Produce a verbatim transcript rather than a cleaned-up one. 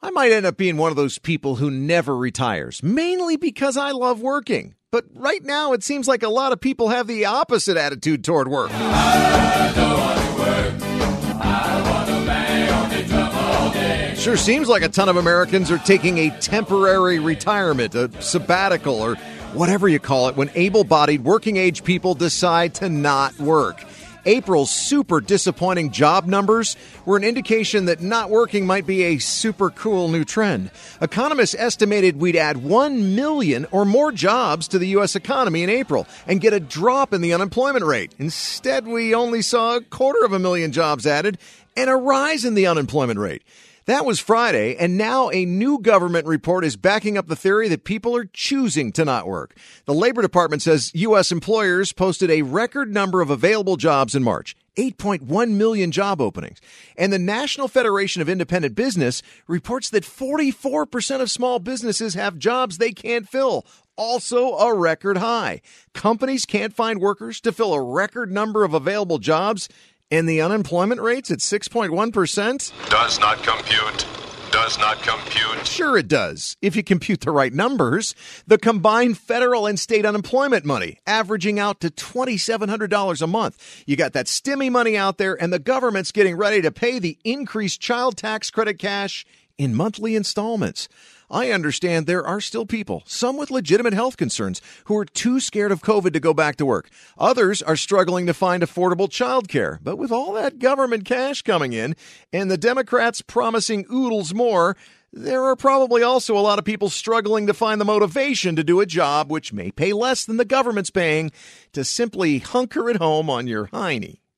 I might end up being one of those people who never retires, mainly because I love working. But right now, it seems like a lot of people have the opposite attitude toward work. I don't want to work. I want to bang on the drum all day. Sure seems like a ton of Americans are taking a temporary retirement, a sabbatical, or whatever you call it, when able-bodied working-age people decide to not work. April's super disappointing job numbers were an indication that not working might be a super cool new trend. Economists estimated we'd add one million or more jobs to the U S economy in April and get a drop in the unemployment rate. Instead, we only saw a quarter of a million jobs added and a rise in the unemployment rate. That was Friday, and now a new government report is backing up the theory that people are choosing to not work. The Labor Department says U S employers posted a record number of available jobs in March, eight point one million job openings. And the National Federation of Independent Business reports that forty-four percent of small businesses have jobs they can't fill, also a record high. Companies can't find workers to fill a record number of available jobs. And the unemployment rate's at six point one percent? Does not compute. Does not compute. Sure it does, if you compute the right numbers. The combined federal and state unemployment money averaging out to two thousand seven hundred dollars a month. You got that stimmy money out there, and the government's getting ready to pay the increased child tax credit cash in monthly installments. I understand there are still people, some with legitimate health concerns, who are too scared of COVID to go back to work. Others are struggling to find affordable childcare. But with all that government cash coming in and the Democrats promising oodles more, there are probably also a lot of people struggling to find the motivation to do a job which may pay less than the government's paying to simply hunker at home on your hiney.